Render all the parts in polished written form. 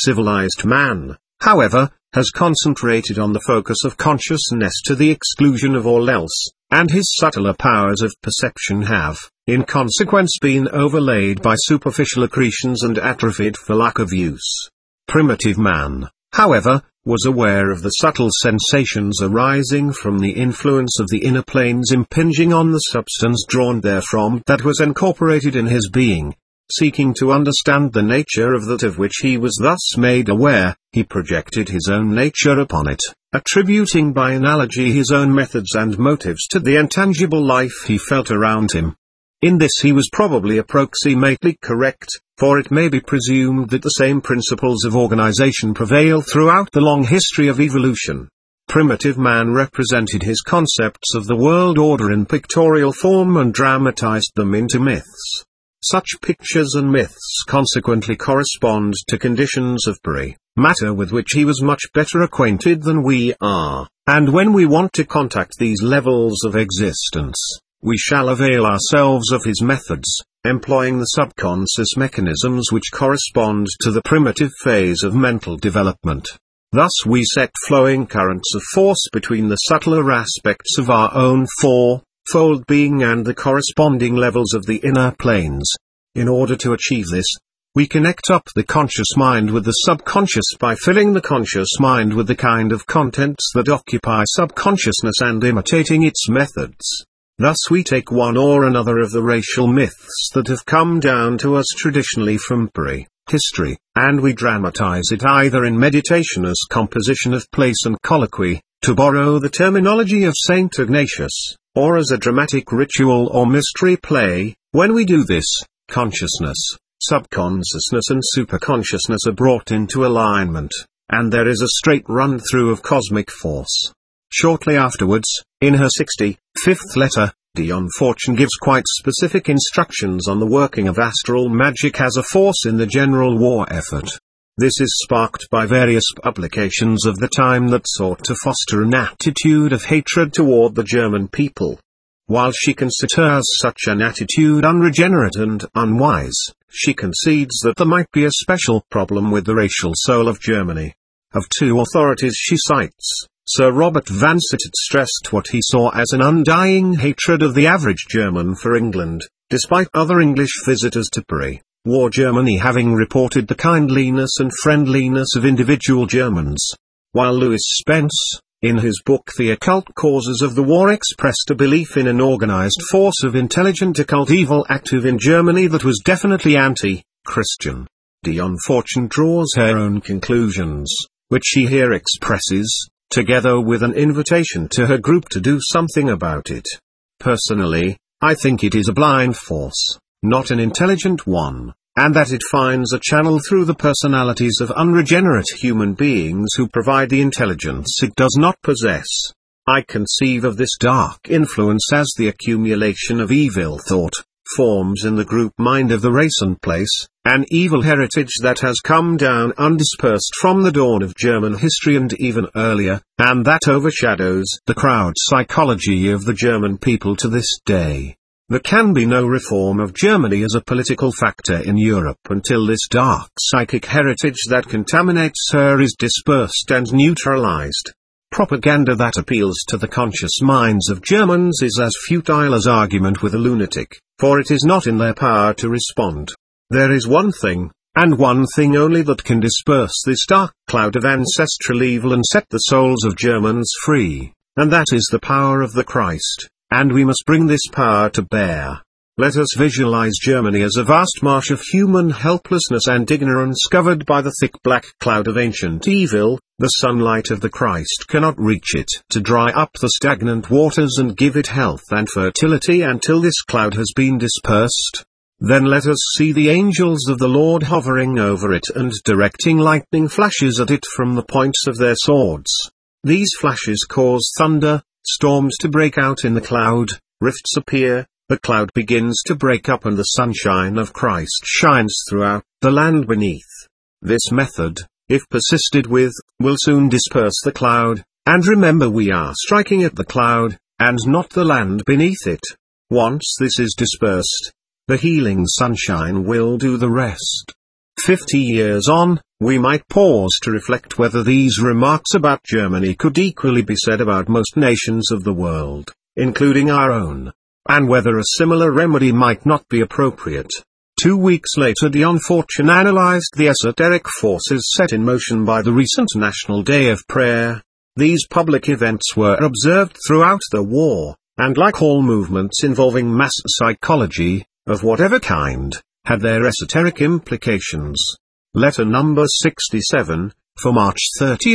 Civilized man, however, has concentrated on the focus of consciousness to the exclusion of all else, and his subtler powers of perception have, in consequence, been overlaid by superficial accretions and atrophied for lack of use. Primitive man, however, was aware of the subtle sensations arising from the influence of the inner planes impinging on the substance drawn therefrom that was incorporated in his being. Seeking to understand the nature of that of which he was thus made aware, he projected his own nature upon it, attributing by analogy his own methods and motives to the intangible life he felt around him. In this he was probably approximately correct, for it may be presumed that the same principles of organization prevail throughout the long history of evolution. Primitive man represented his concepts of the world order in pictorial form and dramatized them into myths. Such pictures and myths consequently correspond to conditions of matter with which he was much better acquainted than we are, and when we want to contact these levels of existence, we shall avail ourselves of his methods, employing the subconscious mechanisms which correspond to the primitive phase of mental development. Thus we set flowing currents of force between the subtler aspects of our own four-fold being and the corresponding levels of the inner planes. In order to achieve this, we connect up the conscious mind with the subconscious by filling the conscious mind with the kind of contents that occupy subconsciousness and imitating its methods. Thus we take one or another of the racial myths that have come down to us traditionally from history, and we dramatize it either in meditation as composition of place and colloquy, to borrow the terminology of Saint Ignatius, or as a dramatic ritual or mystery play. When we do this, consciousness, subconsciousness and superconsciousness are brought into alignment, and there is a straight run-through of cosmic force. Shortly afterwards, in her 65th letter, Dion Fortune gives quite specific instructions on the working of astral magic as a force in the general war effort. This is sparked by various publications of the time that sought to foster an attitude of hatred toward the German people. While she considers such an attitude unregenerate and unwise, she concedes that there might be a special problem with the racial soul of Germany. Of two authorities she cites, Sir Robert Vansittart stressed what he saw as an undying hatred of the average German for England, despite other English visitors to war Germany having reported the kindliness and friendliness of individual Germans. While Lewis Spence, in his book The Occult Causes of the War, expressed a belief in an organized force of intelligent occult evil active in Germany that was definitely anti-Christian. Dion Fortune draws her own conclusions, which she here expresses, together with an invitation to her group to do something about it. Personally, I think it is a blind force, not an intelligent one, and that it finds a channel through the personalities of unregenerate human beings who provide the intelligence it does not possess. I conceive of this dark influence as the accumulation of evil thought, forms in the group mind of the race and place, an evil heritage that has come down undispersed from the dawn of German history and even earlier, and that overshadows the crowd psychology of the German people to this day. There can be no reform of Germany as a political factor in Europe until this dark psychic heritage that contaminates her is dispersed and neutralized. Propaganda that appeals to the conscious minds of Germans is as futile as argument with a lunatic, for it is not in their power to respond. There is one thing, and one thing only, that can disperse this dark cloud of ancestral evil and set the souls of Germans free, and that is the power of the Christ, and we must bring this power to bear. Let us visualize Germany as a vast marsh of human helplessness and ignorance covered by the thick black cloud of ancient evil. The sunlight of the Christ cannot reach it to dry up the stagnant waters and give it health and fertility until this cloud has been dispersed. Then let us see the angels of the Lord hovering over it and directing lightning flashes at it from the points of their swords. These flashes cause thunder, storms to break out in the cloud, rifts appear, the cloud begins to break up and the sunshine of Christ shines throughout the land beneath. This method, if persisted with, will soon disperse the cloud, and remember we are striking at the cloud, and not the land beneath it. Once this is dispersed, the healing sunshine will do the rest. 50 years on, We might pause to reflect whether these remarks about Germany could equally be said about most nations of the world, including our own, and whether a similar remedy might not be appropriate. 2 weeks later, Dion Fortune analyzed the esoteric forces set in motion by the recent National Day of Prayer. These public events were observed throughout the war, and like all movements involving mass psychology, of whatever kind, had their esoteric implications. Letter number 67, for March 30,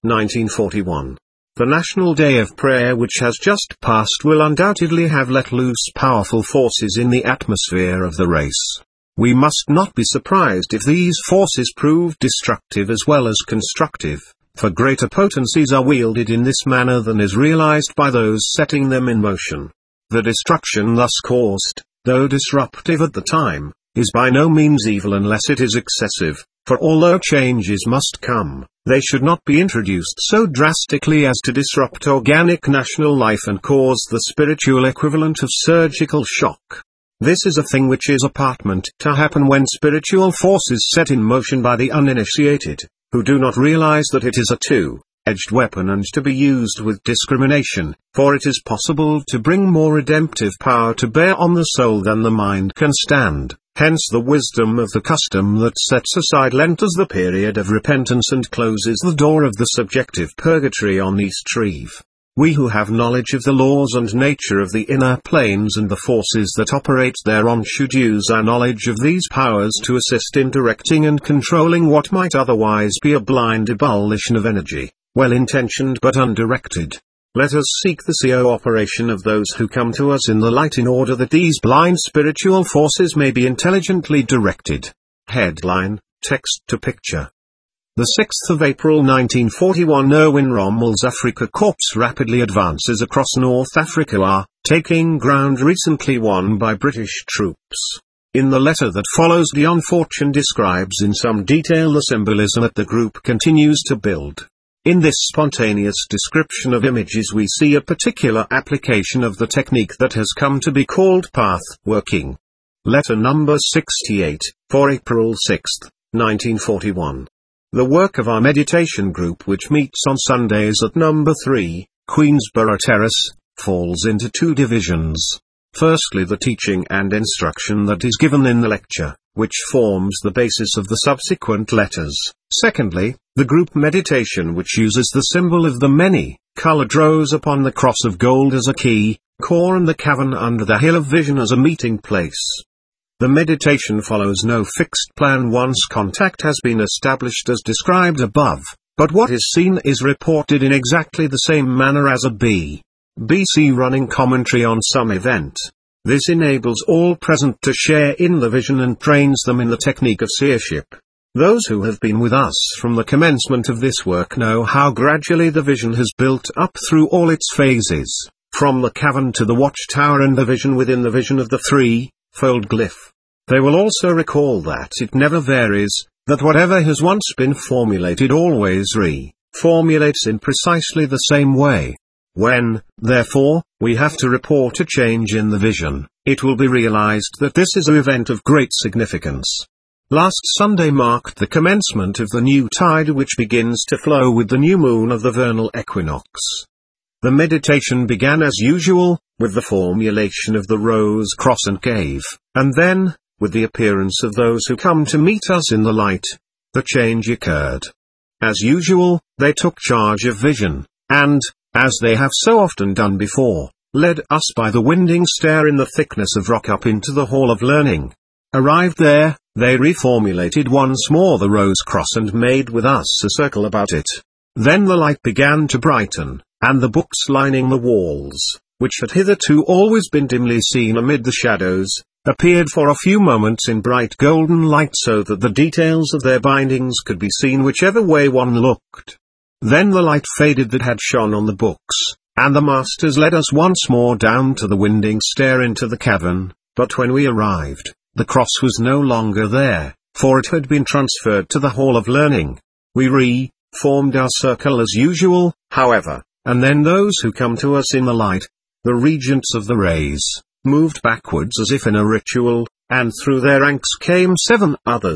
1941. The National Day of Prayer which has just passed will undoubtedly have let loose powerful forces in the atmosphere of the race. We must not be surprised if these forces prove destructive as well as constructive, for greater potencies are wielded in this manner than is realized by those setting them in motion. The destruction thus caused, though disruptive at the time, is by no means evil unless it is excessive, for although changes must come, they should not be introduced so drastically as to disrupt organic national life and cause the spiritual equivalent of surgical shock. This is a thing which is apartment to happen when spiritual force is set in motion by the uninitiated, who do not realize that it is a two-edged weapon and to be used with discrimination, for it is possible to bring more redemptive power to bear on the soul than the mind can stand. Hence the wisdom of the custom that sets aside Lent as the period of repentance and closes the door of the subjective purgatory on Easter Eve. We who have knowledge of the laws and nature of the inner planes and the forces that operate thereon should use our knowledge of these powers to assist in directing and controlling what might otherwise be a blind ebullition of energy, well-intentioned but undirected. Let us seek the co-operation of those who come to us in the light in order that these blind spiritual forces may be intelligently directed. Headline, text to picture. The 6th of April 1941, Erwin Rommel's Afrika Korps rapidly advances across North Africa, taking ground recently won by British troops. In the letter that follows, Dion Fortune describes in some detail the symbolism that the group continues to build. In this spontaneous description of images we see a particular application of the technique that has come to be called path working. Letter number 68, for April 6, 1941. The work of our meditation group, which meets on Sundays at number 3, Queensborough Terrace, falls into two divisions. Firstly, the teaching and instruction that is given in the lecture, which forms the basis of the subsequent letters. Secondly, the group meditation, which uses the symbol of the many-colored rose upon the cross of gold as a key, core, and the cavern under the hill of vision as a meeting place. The meditation follows no fixed plan once contact has been established as described above, but what is seen is reported in exactly the same manner as a BBC running commentary on some event. This enables all present to share in the vision and trains them in the technique of seership. Those who have been with us from the commencement of this work know how gradually the vision has built up through all its phases, from the cavern to the watchtower and the vision within the vision of the three-fold glyph. They will also recall that it never varies, that whatever has once been formulated always re-formulates in precisely the same way. When, therefore, we have to report a change in the vision, it will be realized that this is an event of great significance. Last Sunday marked the commencement of the new tide which begins to flow with the new moon of the vernal equinox. The meditation began as usual, with the formulation of the rose cross and cave, and then, with the appearance of those who come to meet us in the light, the change occurred. As usual, they took charge of vision, and, as they have so often done before, led us by the winding stair in the thickness of rock up into the Hall of Learning. Arrived there, they reformulated once more the rose cross and made with us a circle about it. Then the light began to brighten, and the books lining the walls, which had hitherto always been dimly seen amid the shadows, appeared for a few moments in bright golden light so that the details of their bindings could be seen whichever way one looked. Then the light faded that had shone on the books, and the masters led us once more down to the winding stair into the cavern, but when we arrived, the cross was no longer there, for it had been transferred to the Hall of Learning. We re-formed our circle as usual, however, and then those who come to us in the light, the regents of the rays, moved backwards as if in a ritual, and through their ranks came 7 others,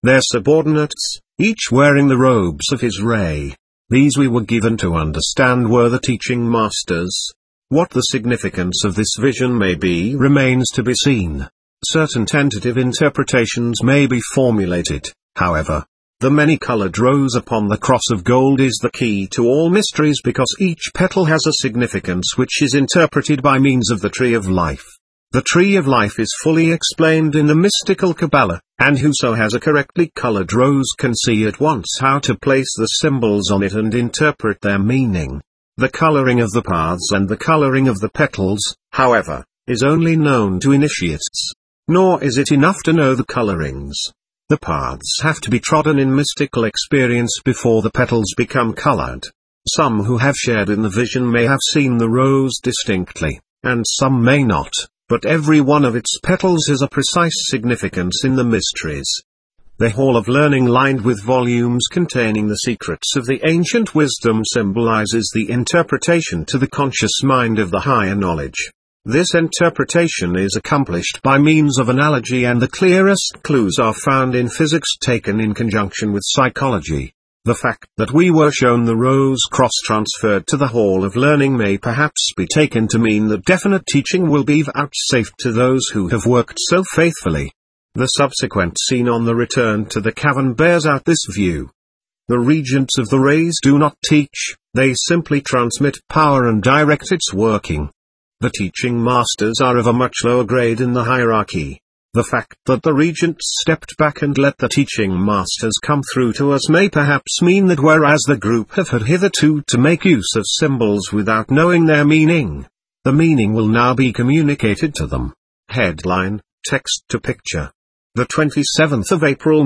their subordinates, each wearing the robes of his ray. These we were given to understand were the teaching masters. What the significance of this vision may be remains to be seen. Certain tentative interpretations may be formulated, however. The many-colored rose upon the cross of gold is the key to all mysteries because each petal has a significance which is interpreted by means of the tree of life. The tree of life is fully explained in the mystical Kabbalah, and whoso has a correctly colored rose can see at once how to place the symbols on it and interpret their meaning. The coloring of the paths and the coloring of the petals, however, is only known to initiates. Nor is it enough to know the colorings. The paths have to be trodden in mystical experience before the petals become colored. Some who have shared in the vision may have seen the rose distinctly, and some may not, but every one of its petals has a precise significance in the mysteries. The hall of learning lined with volumes containing the secrets of the ancient wisdom symbolizes the interpretation to the conscious mind of the higher knowledge. This interpretation is accomplished by means of analogy, and the clearest clues are found in physics taken in conjunction with psychology. The fact that we were shown the rose cross transferred to the hall of learning may perhaps be taken to mean that definite teaching will be vouchsafed to those who have worked so faithfully. The subsequent scene on the return to the cavern bears out this view. The regents of the rays do not teach, they simply transmit power and direct its working. The teaching masters are of a much lower grade in the hierarchy. The fact that the regents stepped back and let the teaching masters come through to us may perhaps mean that whereas the group have had hitherto to make use of symbols without knowing their meaning, the meaning will now be communicated to them. Headline, text to picture. The 27th of April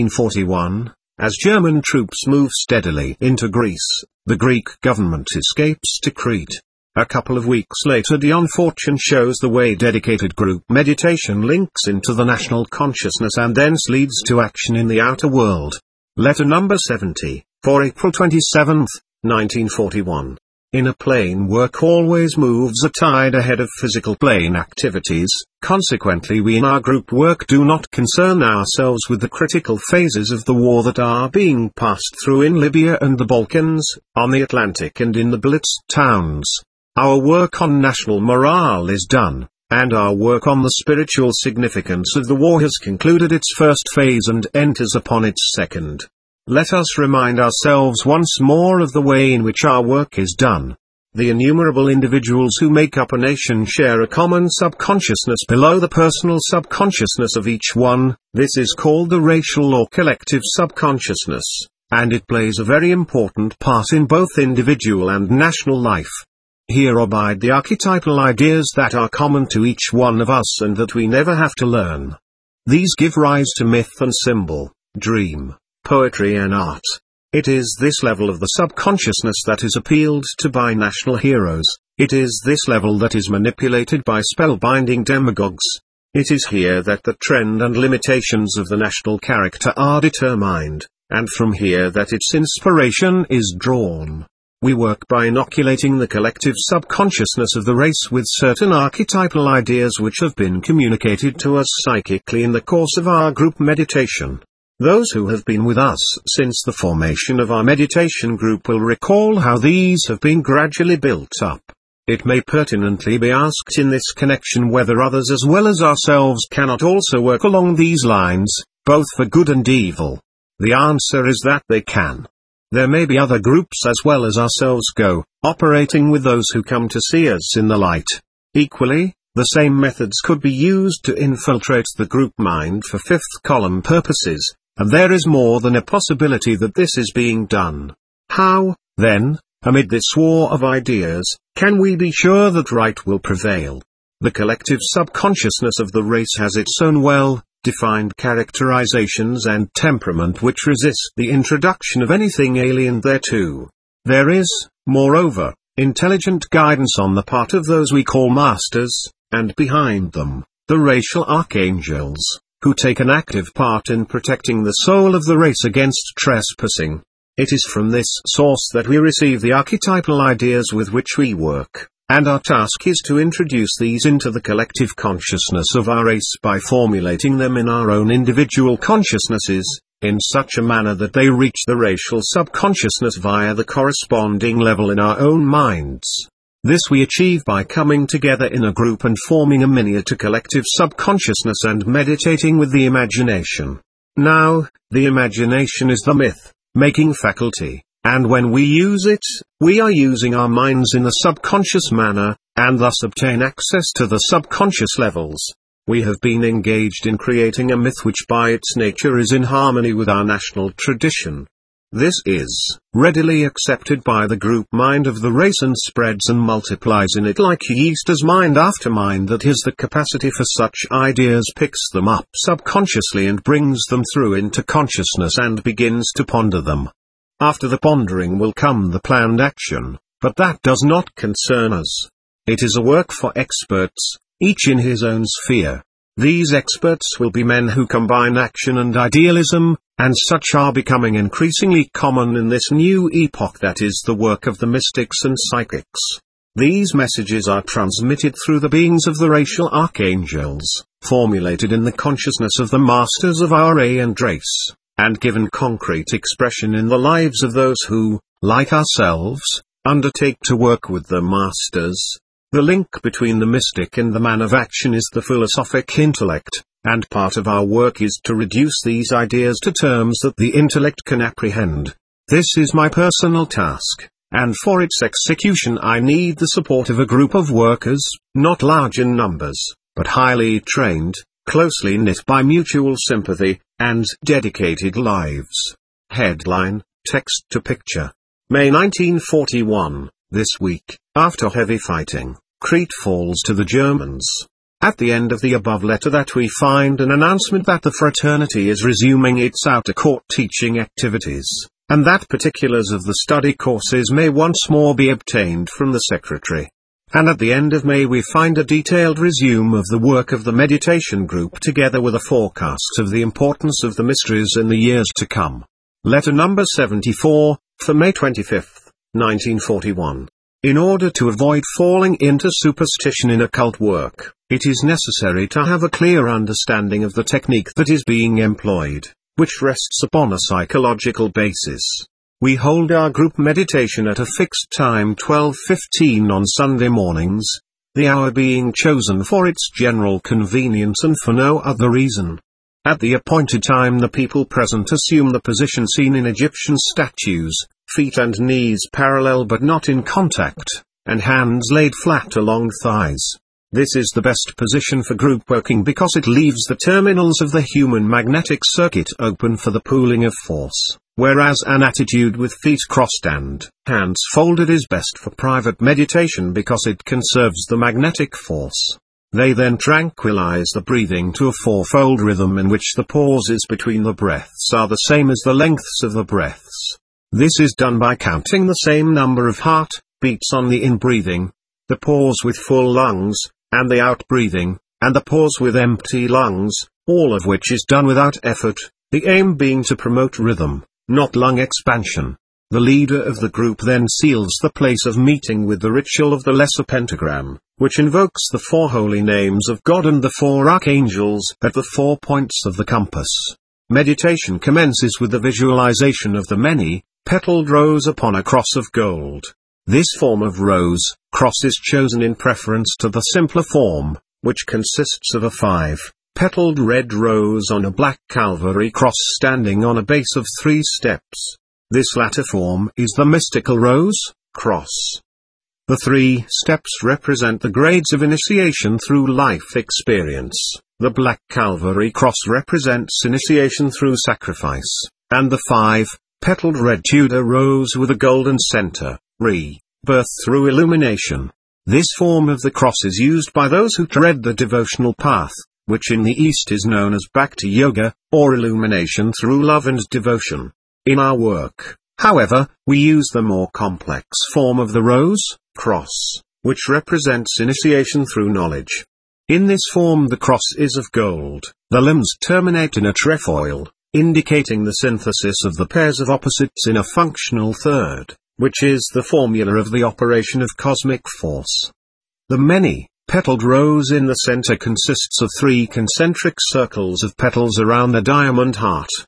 1941, as German troops move steadily into Greece, the Greek government escapes to Crete. A couple of weeks later, Dion Fortune shows the way dedicated group meditation links into the national consciousness and thence leads to action in the outer world. Letter number 70, for April 27, 1941. Inner plane work always moves a tide ahead of physical plane activities, consequently we in our group work do not concern ourselves with the critical phases of the war that are being passed through in Libya and the Balkans, on the Atlantic and in the blitzed towns. Our work on national morale is done, and our work on the spiritual significance of the war has concluded its first phase and enters upon its second. Let us remind ourselves once more of the way in which our work is done. The innumerable individuals who make up a nation share a common subconsciousness below the personal subconsciousness of each one. This is called the racial or collective subconsciousness, and it plays a very important part in both individual and national life. Here abide the archetypal ideas that are common to each one of us and that we never have to learn. These give rise to myth and symbol, dream, poetry and art. It is this level of the subconsciousness that is appealed to by national heroes. It is this level that is manipulated by spellbinding demagogues. It is here that the trend and limitations of the national character are determined, and from here that its inspiration is drawn. We work by inoculating the collective subconsciousness of the race with certain archetypal ideas which have been communicated to us psychically in the course of our group meditation. Those who have been with us since the formation of our meditation group will recall how these have been gradually built up. It may pertinently be asked in this connection whether others as well as ourselves cannot also work along these lines, both for good and evil. The answer is that they can. There may be other groups as well as ourselves operating with those who come to see us in the light. Equally, the same methods could be used to infiltrate the group mind for fifth column purposes, and there is more than a possibility that this is being done. How, then, amid this war of ideas, can we be sure that right will prevail? The collective subconsciousness of the race has its own well-defined characterizations and temperament which resist the introduction of anything alien thereto. There is, moreover, intelligent guidance on the part of those we call masters, and behind them, the racial archangels, who take an active part in protecting the soul of the race against trespassing. It is from this source that we receive the archetypal ideas with which we work, and our task is to introduce these into the collective consciousness of our race by formulating them in our own individual consciousnesses, in such a manner that they reach the racial subconsciousness via the corresponding level in our own minds. This we achieve by coming together in a group and forming a miniature collective subconsciousness and meditating with the imagination. Now, the imagination is the myth-making faculty, and when we use it, we are using our minds in a subconscious manner, and thus obtain access to the subconscious levels. We have been engaged in creating a myth which by its nature is in harmony with our national tradition. This is readily accepted by the group mind of the race and spreads and multiplies in it like yeast as mind after mind that has the capacity for such ideas picks them up subconsciously and brings them through into consciousness and begins to ponder them. After the pondering will come the planned action, but that does not concern us. It is a work for experts, each in his own sphere. These experts will be men who combine action and idealism, and such are becoming increasingly common in this new epoch that is the work of the mystics and psychics. These messages are transmitted through the beings of the racial archangels, formulated in the consciousness of the masters of our and race, and given concrete expression in the lives of those who, like ourselves, undertake to work with the masters. The link between the mystic and the man of action is the philosophic intellect, and part of our work is to reduce these ideas to terms that the intellect can apprehend. This is my personal task, and for its execution I need the support of a group of workers, not large in numbers, but highly trained, closely knit by mutual sympathy, and dedicated lives. Headline, text to picture. May 1941, this week, after heavy fighting, Crete falls to the Germans. At the end of the above letter that we find an announcement that the fraternity is resuming its outer court teaching activities, and that particulars of the study courses may once more be obtained from the secretary. And at the end of May we find a detailed resume of the work of the meditation group together with a forecast of the importance of the mysteries in the years to come. Letter number 74, for May 25, 1941. In order to avoid falling into superstition in occult work, it is necessary to have a clear understanding of the technique that is being employed, which rests upon a psychological basis. We hold our group meditation at a fixed time 12:15 on Sunday mornings, the hour being chosen for its general convenience and for no other reason. At the appointed time the people present assume the position seen in Egyptian statues, feet and knees parallel but not in contact, and hands laid flat along thighs. This is the best position for group working because it leaves the terminals of the human magnetic circuit open for the pooling of force, whereas an attitude with feet crossed and hands folded is best for private meditation because it conserves the magnetic force. They then tranquilize the breathing to a fourfold rhythm in which the pauses between the breaths are the same as the lengths of the breaths. This is done by counting the same number of heart beats on the in-breathing, the pause with full lungs, and the out-breathing, and the pause with empty lungs, all of which is done without effort, the aim being to promote rhythm, not lung expansion. The leader of the group then seals the place of meeting with the ritual of the lesser pentagram, which invokes the four holy names of God and the four archangels at the 4 points of the compass. Meditation commences with the visualization of the many-petaled rose upon a cross of gold. This form of rose-cross is chosen in preference to the simpler form, which consists of a 5-petaled red rose on a black Calvary cross standing on a base of 3 steps. This latter form is the mystical rose-cross. The 3 steps represent the grades of initiation through life experience. The black Calvary cross represents initiation through sacrifice, and the 5-petaled red Tudor rose with a golden center, rebirth through illumination. This form of the cross is used by those who tread the devotional path, which in the East is known as Bhakti Yoga, or illumination through love and devotion. In our work, however, we use the more complex form of the rose-cross, which represents initiation through knowledge. In this form the cross is of gold, the limbs terminate in a trefoil, indicating the synthesis of the pairs of opposites in a functional third, which is the formula of the operation of cosmic force. The many-petaled rose in the center consists of 3 concentric circles of petals around a diamond heart.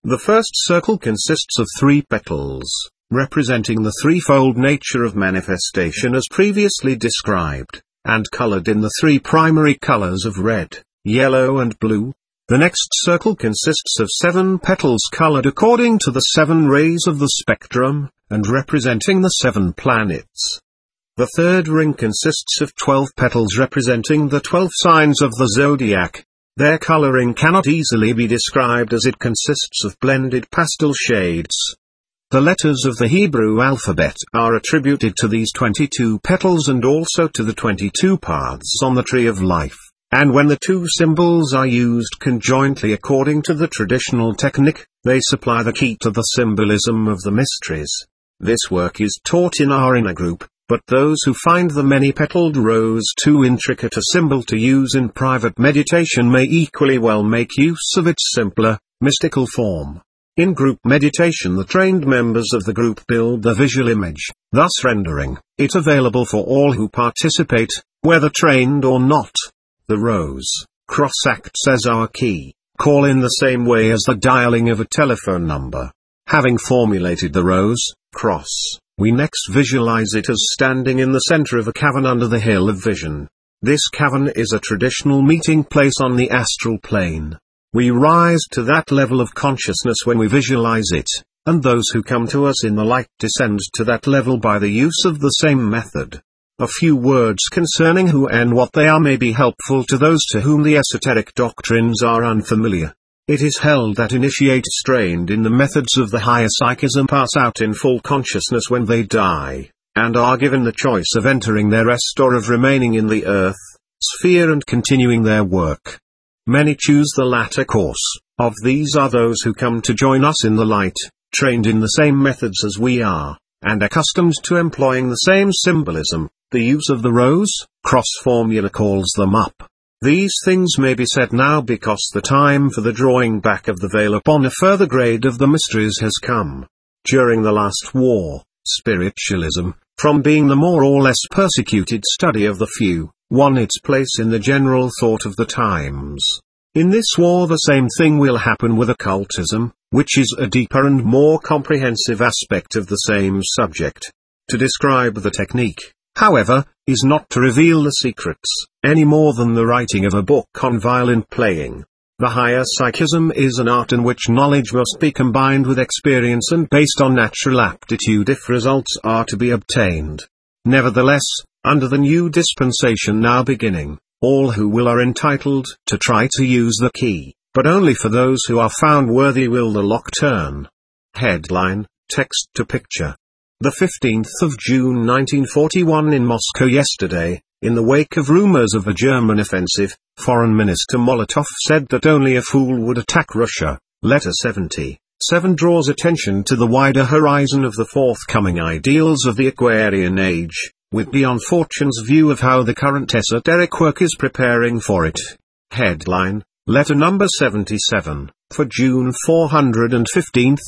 The first circle consists of 3 petals, representing the threefold nature of manifestation as previously described, and colored in the 3 primary colors of red, yellow and blue. The next circle consists of 7 petals colored according to the 7 rays of the spectrum, and representing the 7 planets. The third ring consists of 12 petals representing the 12 signs of the zodiac. Their coloring cannot easily be described as it consists of blended pastel shades. The letters of the Hebrew alphabet are attributed to these 22 petals and also to the 22 paths on the tree of life, and when the 2 symbols are used conjointly according to the traditional technique, they supply the key to the symbolism of the mysteries. This work is taught in our inner group, but those who find the many-petaled rose too intricate a symbol to use in private meditation may equally well make use of its simpler, mystical form. In group meditation, the trained members of the group build the visual image, thus rendering it available for all who participate, whether trained or not. The rose cross acts as our key call in the same way as the dialing of a telephone number. Having formulated the rose cross, we next visualize it as standing in the center of a cavern under the hill of vision. This cavern is a traditional meeting place on the astral plane. We rise to that level of consciousness when we visualize it, and those who come to us in the light descend to that level by the use of the same method. A few words concerning who and what they are may be helpful to those to whom the esoteric doctrines are unfamiliar. It is held that initiates trained in the methods of the higher psychism pass out in full consciousness when they die, and are given the choice of entering their rest or of remaining in the earth sphere and continuing their work. Many choose the latter course. Of these are those who come to join us in the light, trained in the same methods as we are, and accustomed to employing the same symbolism. The use of the rose cross formula calls them up. These things may be said now because the time for the drawing back of the veil upon a further grade of the mysteries has come. During the last war, spiritualism, from being the more or less persecuted study of the few, won its place in the general thought of the times. In this war the same thing will happen with occultism, which is a deeper and more comprehensive aspect of the same subject. To describe the technique, however, is not to reveal the secrets, any more than the writing of a book on violin playing. The higher psychism is an art in which knowledge must be combined with experience and based on natural aptitude if results are to be obtained. Nevertheless, under the new dispensation now beginning, all who will are entitled to try to use the key, but only for those who are found worthy will the lock turn. Headline, text to picture. The 15th of June 1941 in Moscow. Yesterday, in the wake of rumors of a German offensive, Foreign Minister Molotov said that only a fool would attack Russia. Letter 77 draws attention to the wider horizon of the forthcoming ideals of the Aquarian Age, with Beyond Fortune's view of how the current esoteric work is preparing for it. Headline, letter number 77, for June 415th,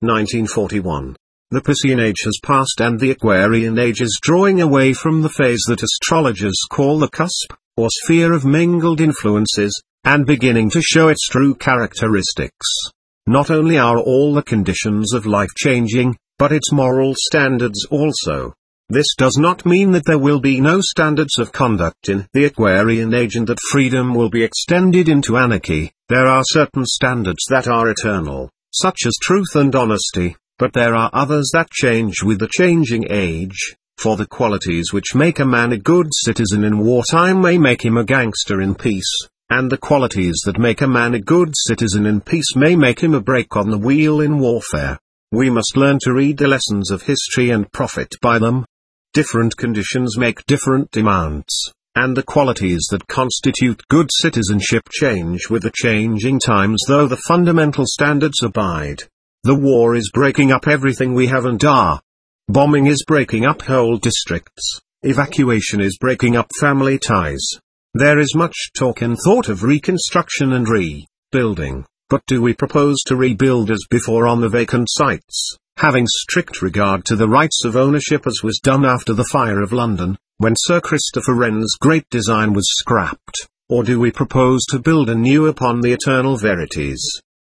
1941. The Piscean Age has passed and the Aquarian Age is drawing away from the phase that astrologers call the cusp, or sphere of mingled influences, and beginning to show its true characteristics. Not only are all the conditions of life changing, but its moral standards also. This does not mean that there will be no standards of conduct in the Aquarian Age and that freedom will be extended into anarchy. There are certain standards that are eternal, such as truth and honesty. But there are others that change with the changing age, for the qualities which make a man a good citizen in wartime may make him a gangster in peace, and the qualities that make a man a good citizen in peace may make him a brake on the wheel in warfare. We must learn to read the lessons of history and profit by them. Different conditions make different demands, and the qualities that constitute good citizenship change with the changing times, though the fundamental standards abide. The war is breaking up everything we have and are. Bombing is breaking up whole districts. Evacuation is breaking up family ties. There is much talk and thought of reconstruction and rebuilding, but do we propose to rebuild as before on the vacant sites, having strict regard to the rights of ownership as was done after the fire of London, when Sir Christopher Wren's great design was scrapped, or do we propose to build anew upon the eternal verities?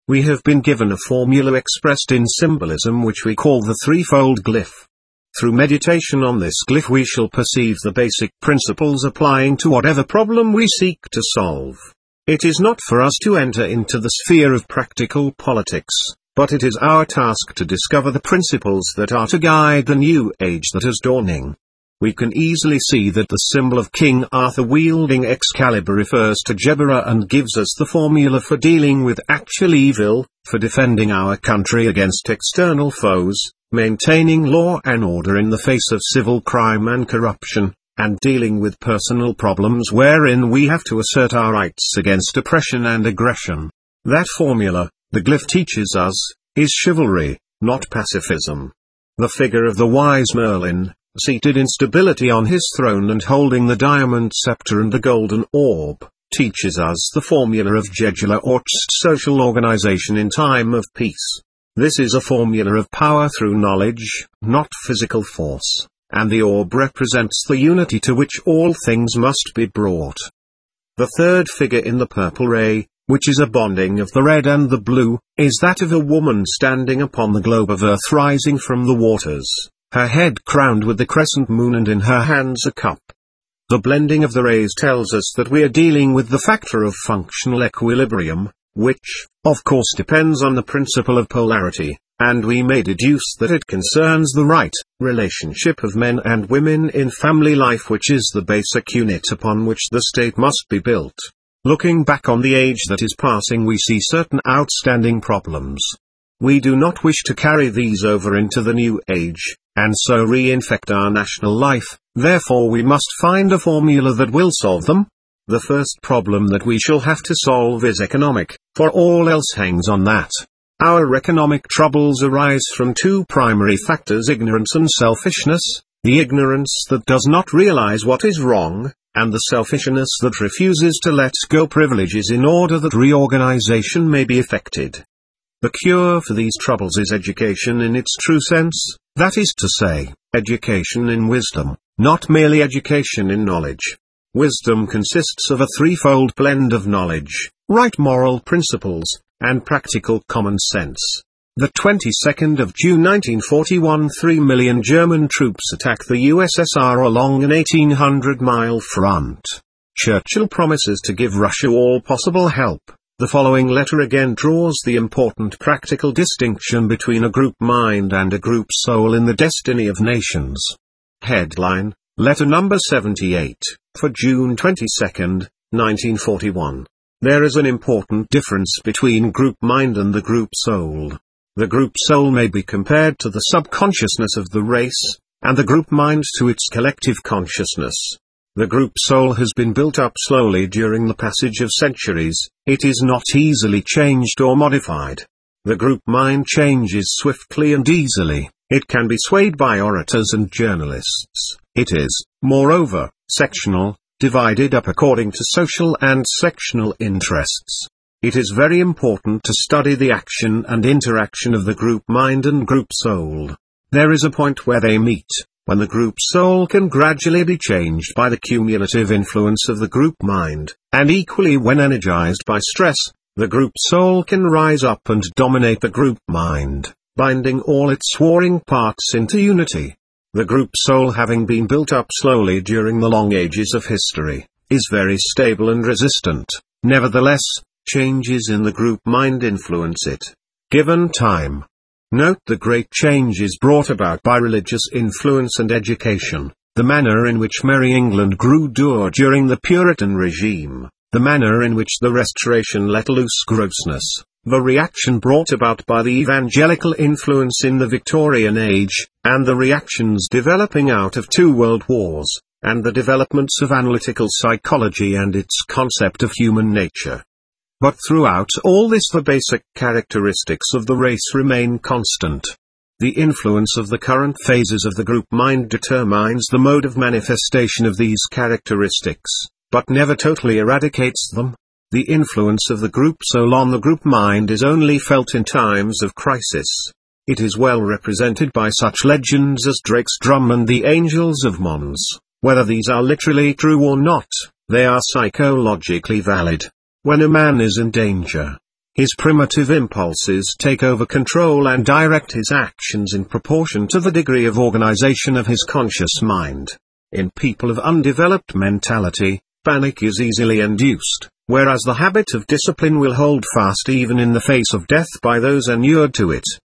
We have been given a formula expressed in symbolism which we call the threefold glyph. Through meditation on this glyph we shall perceive the basic principles applying to whatever problem we seek to solve. It is not for us to enter into the sphere of practical politics, but it is our task to discover the principles that are to guide the new age that is dawning. We can easily see that the symbol of King Arthur wielding Excalibur refers to Jebera and gives us the formula for dealing with actual evil, for defending our country against external foes, maintaining law and order in the face of civil crime and corruption, and dealing with personal problems wherein we have to assert our rights against oppression and aggression. That formula, the glyph teaches us, is chivalry, not pacifism. The figure of the wise Merlin, seated in stability on his throne and holding the diamond scepter and the golden orb, teaches us the formula of Jedula or social organization in time of peace. This is a formula of power through knowledge, not physical force, and the orb represents the unity to which all things must be brought. The third figure in the purple ray, which is a bonding of the red and the blue, is that of a woman standing upon the globe of earth rising from the waters, her head crowned with the crescent moon and in her hands a cup. The blending of the rays tells us that we are dealing with the factor of functional equilibrium, which, of course, depends on the principle of polarity, and we may deduce that it concerns the right relationship of men and women in family life, which is the basic unit upon which the state must be built. Looking back on the age that is passing, we see certain outstanding problems. We do not wish to carry these over into the new age, and so reinfect our national life, therefore we must find a formula that will solve them. The first problem that we shall have to solve is economic, for all else hangs on that. Our economic troubles arise from two primary factors: ignorance and selfishness, the ignorance that does not realize what is wrong, and the selfishness that refuses to let go privileges in order that reorganization may be effected. The cure for these troubles is education in its true sense, that is to say, education in wisdom, not merely education in knowledge. Wisdom consists of a threefold blend of knowledge, right moral principles, and practical common sense. The 22nd of June 1941, 3 million German troops attack the USSR along an 1,800-mile front. Churchill promises to give Russia all possible help. The following letter again draws the important practical distinction between a group mind and a group soul in the destiny of nations. Headline, Letter number 78, for June 22, 1941. There is an important difference between group mind and the group soul. The group soul may be compared to the subconsciousness of the race, and the group mind to its collective consciousness. The group soul has been built up slowly during the passage of centuries, it is not easily changed or modified. The group mind changes swiftly and easily, it can be swayed by orators and journalists, it is, moreover, sectional, divided up according to social and sectional interests. It is very important to study the action and interaction of the group mind and group soul. There is a point where they meet, when the group soul can gradually be changed by the cumulative influence of the group mind, and equally when energized by stress, the group soul can rise up and dominate the group mind, binding all its warring parts into unity. The group soul, having been built up slowly during the long ages of history, is very stable and resistant. Nevertheless, changes in the group mind influence it, given time. Note the great changes brought about by religious influence and education, the manner in which Merry England grew during the Puritan regime, the manner in which the Restoration let loose grossness, the reaction brought about by the evangelical influence in the Victorian age, and the reactions developing out of 2 world wars, and the developments of analytical psychology and its concept of human nature. But throughout all this the basic characteristics of the race remain constant. The influence of the current phases of the group mind determines the mode of manifestation of these characteristics, but never totally eradicates them. The influence of the group soul on the group mind is only felt in times of crisis. It is well represented by such legends as Drake's drum and the angels of Mons. Whether these are literally true or not, they are psychologically valid. When a man is in danger, his primitive impulses take over control and direct his actions in proportion to the degree of organization of his conscious mind. In people of undeveloped mentality, panic is easily induced, whereas the habit of discipline will hold fast even in the face of death by those inured to it.